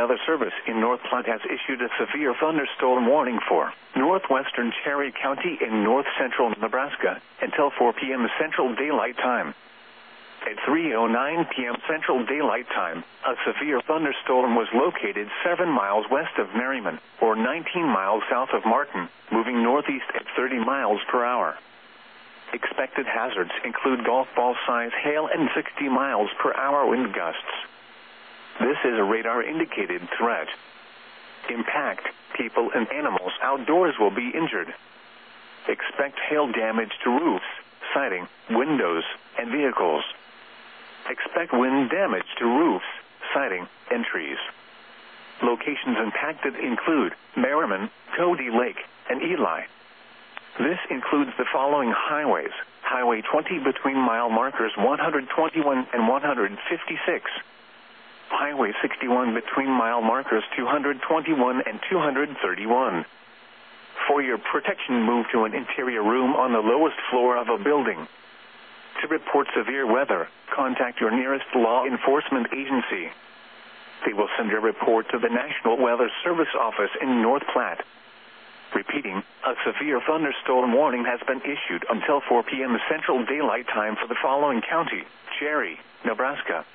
Weather Service in North Platte has issued a severe thunderstorm warning for northwestern Cherry County in north-central Nebraska until 4 p.m. Central Daylight Time. At 3:09 p.m. Central Daylight Time, a severe thunderstorm was located 7 miles west of Merriman, or 19 miles south of Martin, moving northeast at 30 miles per hour. Expected hazards include golf ball-size hail and 60 miles per hour wind gusts. This is a radar-indicated threat. Impact, people and animals outdoors will be injured. Expect hail damage to roofs, siding, windows, and vehicles. Expect wind damage to roofs, siding, and trees. Locations impacted include Merriman, Cody Lake, and Ely. This includes the following highways: Highway 20 between mile markers 121 and 156. Highway 61 between mile markers 221 and 231. For your protection, move to an interior room on the lowest floor of a building. To report severe weather, contact your nearest law enforcement agency. They will send your report to the National Weather Service office in North Platte. Repeating, a severe thunderstorm warning has been issued until 4 p.m. Central Daylight Time for the following county: Cherry, Nebraska,